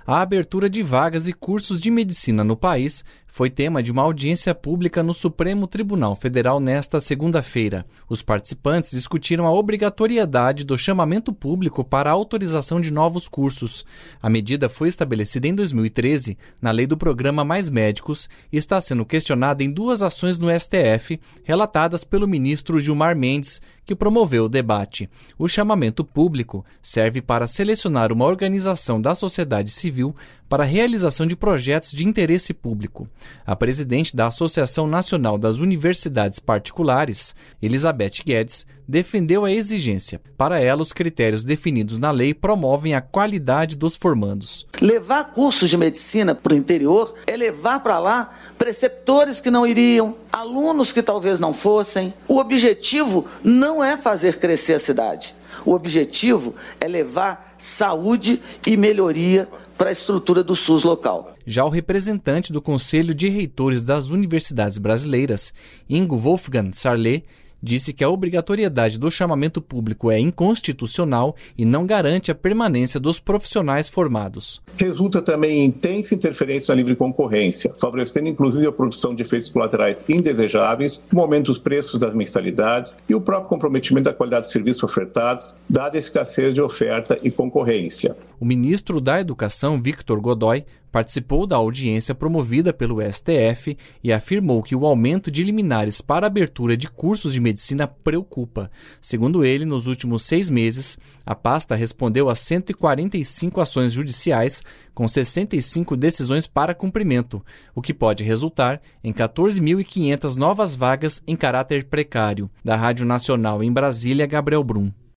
A abertura de vagas e cursos de medicina no país foi tema de uma audiência pública no Supremo Tribunal Federal nesta segunda-feira. Os participantes discutiram a obrigatoriedade do chamamento público para a autorização de novos cursos. A medida foi estabelecida em 2013 na Lei do Programa Mais Médicos e está sendo questionada em 2 ações no STF, relatadas pelo ministro Gilmar Mendes, que promoveu o debate. O chamamento público serve para selecionar uma organização da sociedade civil para a realização de projetos de interesse público. A presidente da Associação Nacional das Universidades Particulares, Elizabeth Guedes, defendeu a exigência. Para ela, os critérios definidos na lei promovem a qualidade dos formandos. Levar cursos de medicina para o interior é levar para lá preceptores que não iriam, alunos que talvez não fossem. O objetivo não é fazer crescer a cidade. O objetivo é levar saúde e melhoria para a estrutura do SUS local. Já o representante do Conselho de Reitores das Universidades Brasileiras, Ingo Wolfgang Sarlet, disse que a obrigatoriedade do chamamento público é inconstitucional e não garante a permanência dos profissionais formados. Resulta também em intensa interferência na livre concorrência, favorecendo inclusive a produção de efeitos colaterais indesejáveis, o aumento dos preços das mensalidades e o próprio comprometimento da qualidade dos serviços ofertados, dada a escassez de oferta e concorrência. O ministro da Educação, Victor Godoy, participou da audiência promovida pelo STF e afirmou que o aumento de liminares para a abertura de cursos de medicina preocupa. Segundo ele, nos últimos 6 meses, a pasta respondeu a 145 ações judiciais, com 65 decisões para cumprimento, o que pode resultar em 14.500 novas vagas em caráter precário. Da Rádio Nacional em Brasília, Gabriel Brum.